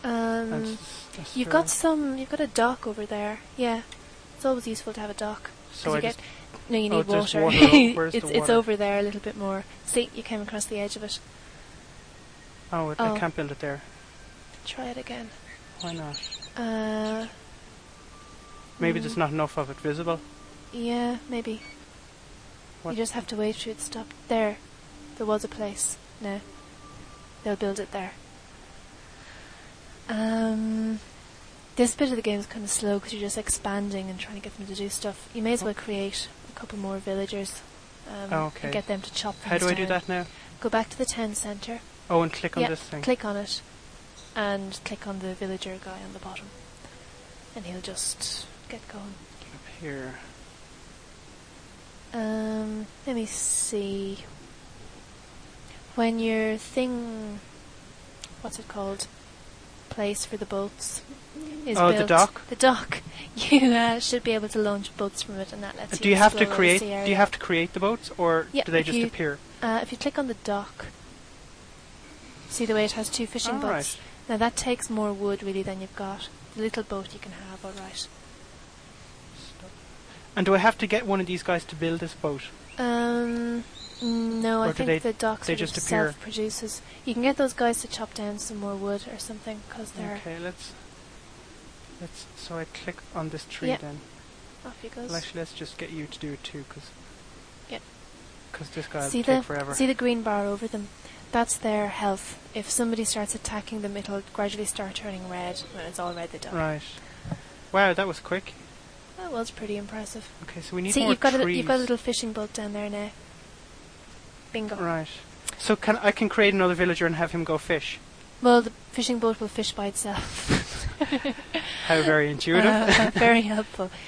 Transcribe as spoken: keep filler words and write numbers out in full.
Um, That's you've got some. You've got a dock over there. Yeah, it's always useful to have a dock. So 'Cause I you get just no, you oh, need there's water. water o- where's it's the it's water? over there a little bit more. See, you came across the edge of it. oh, it, Oh. I can't build it there. Try it again. Why not? Uh, Maybe mm, there's not enough of it visible. yeah, maybe. What? You just have to wait for it to stop. There, there was a place. No, they'll build it there. Um, this bit of the game is kind of slow because you're just expanding and trying to get them to do stuff. You may as well create a couple more villagers. Um, Oh, okay. And get them to chop things How do I do down. that now? Go back to the town centre. Oh, and click on Yeah, this thing. click on it, and click on the villager guy on the bottom, and he'll just get going. Up here. Um, let me see. When your thing, what's it called? Place for the boats is Oh, the built. dock? The dock. You uh, should be able to launch boats from it, and that lets Uh, you. do you have to explore the create? sea Do you area. have to create the boats, or Yeah, do they if just you- appear? Uh, if you click on the dock, see the way it has two fishing Oh, boats. right. Now that takes more wood really than you've got. The little boat you can have, all right. And do I have to get one of these guys to build this boat? Um, no, Or I do think they- the dock they sort just of appear? self-produces. You can get those guys to chop down some more wood or something because they're Okay, let's. Let's. So I click on this tree Yeah. then. off he goes. Well, actually, let's just get you to do it too, because. Yeah. Because this guy will see take the forever. see the green bar over them. That's their health. If somebody starts attacking them, it'll gradually start turning red. When it's all red, they die. Right. Wow, that was quick. That was pretty impressive. Okay, so we need See, more you've got a, trees. you've got a little fishing boat down there now. Bingo. Right. So can I can create another villager and have him go fish? Well, the fishing boat will fish by itself. How very intuitive. Uh, very helpful.